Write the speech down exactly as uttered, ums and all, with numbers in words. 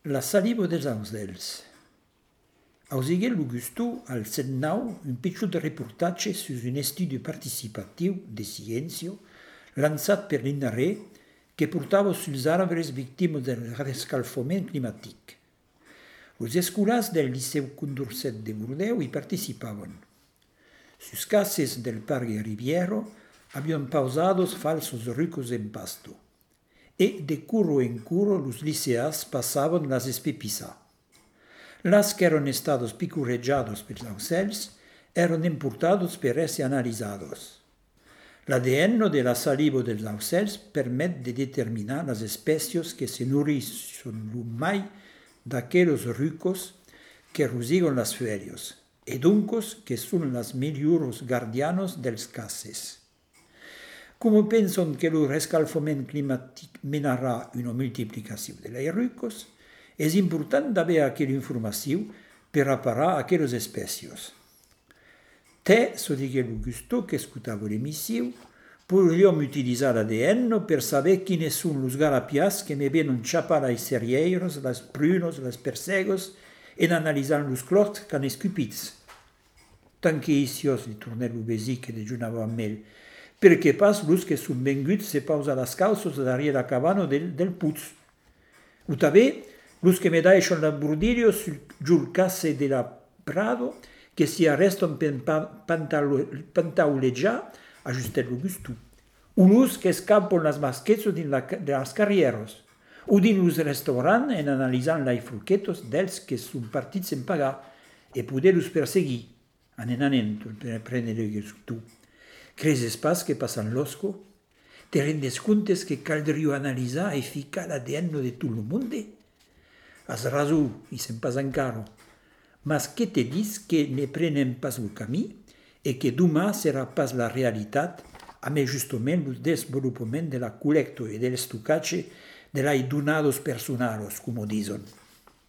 La saliva dels aucels. Ausigué Augusto al setnau un piccolo reportatge su un studio participatiu de ciència lançat per l'I N R E que portava suls arbres victimes del rescalfament climatic. Los escolars del Liceu Condorcet de Bordeus hi participaven. Sus cases del Parque Riviero habían pausados falsos ricos en pasto. E de curro en curro los liceas pasaban las espepizas. Las que eran estados picurreggiados per los aucels eran importados per essere analizados. L'A D N de la saliva dels aucels permet de determinar las especies que se nourrissent lo mai d'aquellos ricos que rosigan las ferias, e duncos que son las migliores guardianos dels cases. Como pensan que el rescalfament climatic menarà una multiplicació de los ricos, és important d'haver aquella informació per reparar aquelles espècies. Te, so digué Augusto, que escutava l'emissió, podríem utilitzar l'A D N per saber quines són los garapiats que me venen xapar les cerieres, les prunes, les persegos, en analitzar los clots que han escupits. Tant que icios li tornè l'obesi que dejunava amb ell, perché pas los que són venguts se pausa las calços darrere la cabana del, del putz. O també, los que me deixen l'embordillo sul casse de la Prado, que si arrestan per pantauleggiar, ajustet l'Augusto. O los que escapan las masquetas de las carrieres, o din los restaurants en analitzant les fruquetos dels que són partits en pagar e poder-los perseguir, anen anen, per prendre l'Augusto. Creses pas que pasan l'osco? Te rendes comptes que caldria analitzar e ficar l'A D N de tot el món? Has raso, i se'n pas encara. Mas que te dis que ne prenen pas el camí e que demà serà pas la realitat amb justament el desenvolupament de la col·lecta i de l'estocatge de les donades personals, com diuen.